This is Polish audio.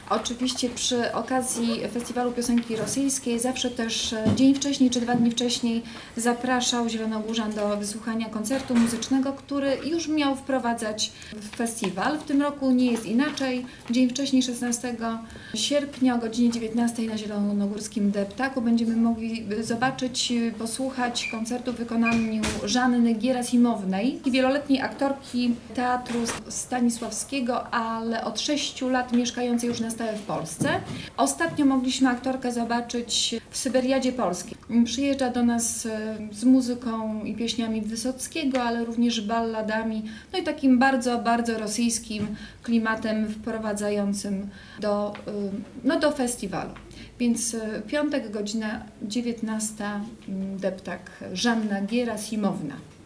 Oczywiście przy okazji Festiwalu Piosenki Rosyjskiej zawsze też dzień wcześniej czy 2 dni wcześniej zapraszał Zielonogórzan do wysłuchania koncertu muzycznego, który już miał wprowadzać w festiwal. W tym roku nie jest inaczej. Dzień wcześniej, 16 sierpnia o godzinie 19 na Zielonogórskim Deptaku będziemy mogli zobaczyć, posłuchać koncertu w wykonaniu Żanny Gieраsimownej, wieloletniej aktorki Teatru Stanisławskiego, ale od 6 lat mieszkającej już na stałe w Polsce. Ostatnio mogliśmy aktorkę zobaczyć w Syberiadzie Polskiej. Przyjeżdża do nas z muzyką i pieśniami Wysockiego, ale również balladami, no i takim bardzo, bardzo rosyjskim klimatem wprowadzającym do festiwalu. Więc piątek, godzina 19, Deptak, Żanna Gierasimowna.